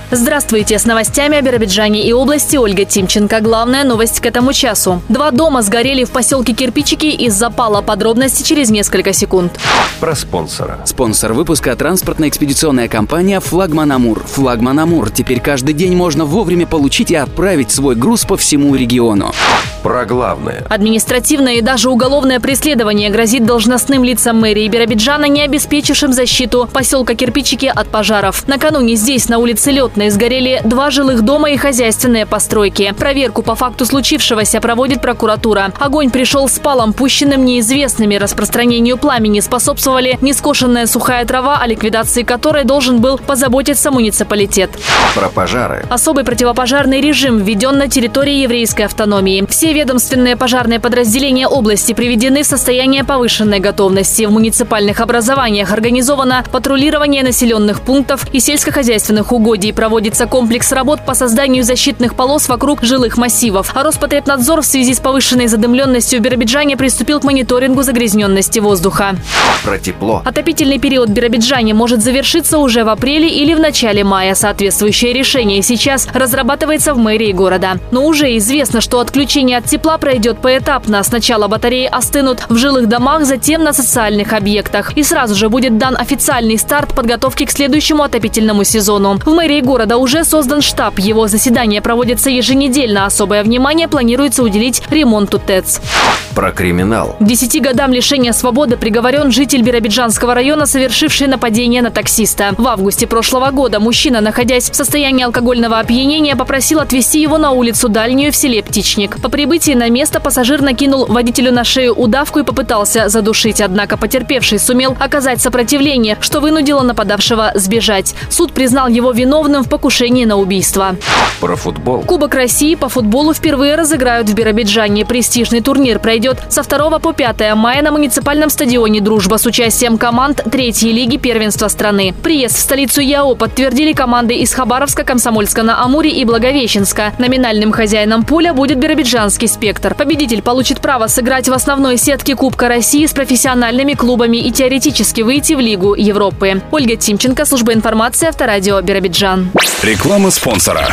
Здравствуйте, с новостями о Биробиджане и области Ольга Тимченко. Главная новость к этому часу. 2 дома сгорели в поселке Кирпичики из-за пала. Подробности через несколько секунд. Про спонсора. Спонсор выпуска – транспортно-экспедиционная компания «Флагман Амур». «Флагман Амур» – теперь каждый день можно вовремя получить и отправить свой груз по всему региону. Про главное. Административное и даже уголовное преследование грозит должностным лицам мэрии Биробиджана, не обеспечившим защиту поселка Кирпичики от пожаров. Накануне здесь, на улице Летной, сгорели 2 жилых дома и хозяйственные постройки. Проверку по факту случившегося проводит прокуратура. Огонь пришел с палом, пущенным неизвестными. Распространению пламени способствовали нескошенная сухая трава, о ликвидации которой должен был позаботиться муниципалитет. Про пожары. Особый противопожарный режим введен на территории еврейской автономии. Все ведомственные пожарные подразделения области приведены в состояние повышенной готовности. В муниципальных образованиях организовано патрулирование населенных пунктов и сельскохозяйственных угодий. Проводится комплекс работ по созданию защитных полос вокруг жилых массивов. А Роспотребнадзор в связи с повышенной задымленностью в Биробиджане приступил к мониторингу загрязненности воздуха. Про тепло. Отопительный период в Биробиджане может завершиться уже в апреле или в начале мая. Соответствующее решение сейчас разрабатывается в мэрии города. Но уже известно, что отключение от тепла пройдет поэтапно. Сначала батареи остынут в жилых домах, затем на социальных объектах. И сразу же будет дан официальный старт подготовки к следующему отопительному сезону. В мэрии города уже создан штаб. Его заседания проводятся еженедельно. Особое внимание планируется уделить ремонту ТЭЦ. Про криминал. К 10 годам лишения свободы приговорен житель Биробиджанского района, совершивший нападение на таксиста. В августе прошлого года мужчина, находясь в состоянии алкогольного опьянения, попросил отвезти его на улицу Дальнюю в селе Птичник. По прибытии на место пассажир накинул водителю на шею удавку и попытался задушить. Однако потерпевший сумел оказать сопротивление, что вынудило нападавшего сбежать. Суд признал его виновным в покушении на убийство. Про футбол. Кубок России по футболу впервые разыграют в Биробиджане. Престижный турнир пройдет со 2 по 5 мая на муниципальном стадионе «Дружба» с участием команд 3-й лиги первенства страны. Приезд в столицу ЯО подтвердили команды из Хабаровска, Комсомольска-на-Амуре и Благовещенска. Номинальным хозяином поля будет биробиджанский «Спектр». Победитель получит право сыграть в основной сетке Кубка России с профессиональными клубами и теоретически выйти в Лигу Европы. Ольга Тимченко, служба информации, Авторадио Биробиджан. Реклама спонсора.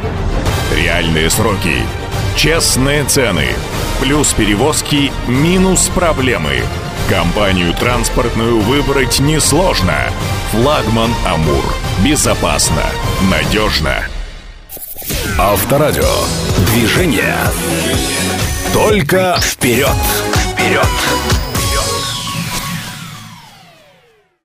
Реальные сроки. Честные цены. Плюс перевозки, минус проблемы. Компанию транспортную выбрать несложно. Флагман Амур. Безопасно. Надежно. Авторадио. Движение. Только вперед. Вперед.